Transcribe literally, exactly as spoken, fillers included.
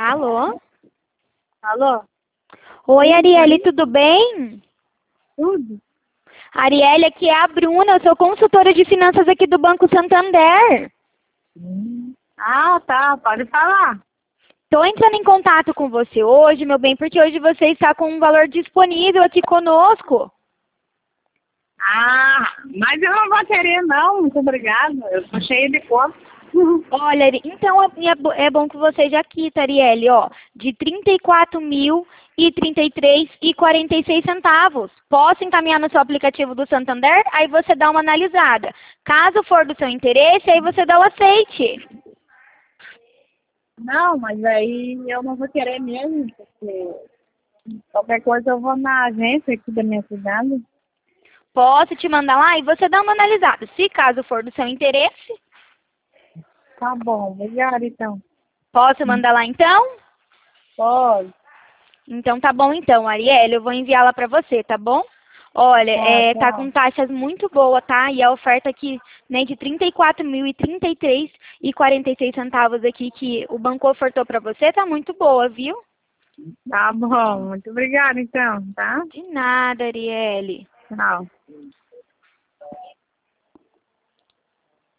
Alô? Alô? Oi, Arielle, tudo bem? Tudo? Arielle, aqui é a Bruna, eu sou consultora de finanças aqui do Banco Santander. Hum. Ah, tá, pode falar. Estou entrando em contato com você hoje, meu bem, porque hoje você está com um valor disponível aqui conosco. Ah, mas eu não vou querer não, muito obrigada. Eu tô cheia de conta. Olha, Ari- então é, é bo- é bom que você já quita, Arielle, ó, de trinta e quatro mil e trinta e três e quarenta e seis centavos. Posso encaminhar no seu aplicativo do Santander? Aí você dá uma analisada. Caso for do seu interesse, aí você dá o aceite. Não, mas aí eu não vou querer mesmo, porque qualquer coisa eu vou na agência aqui da minha cidade. Posso te mandar lá e você dá uma analisada. Se caso for do seu interesse, Tá bom, obrigada então. posso mandar lá então? Pode, Então tá bom então, Arielle, eu vou enviá-la para você, tá bom? Olha, tá, é, tá com tchau. taxas muito boas, tá? E a oferta aqui, né, de trinta e quatro mil e trinta e três e quarenta e seis centavos aqui que o banco ofertou para você, tá muito boa, viu? Tá bom, muito obrigada então, tá? De nada, Arielle. Tchau.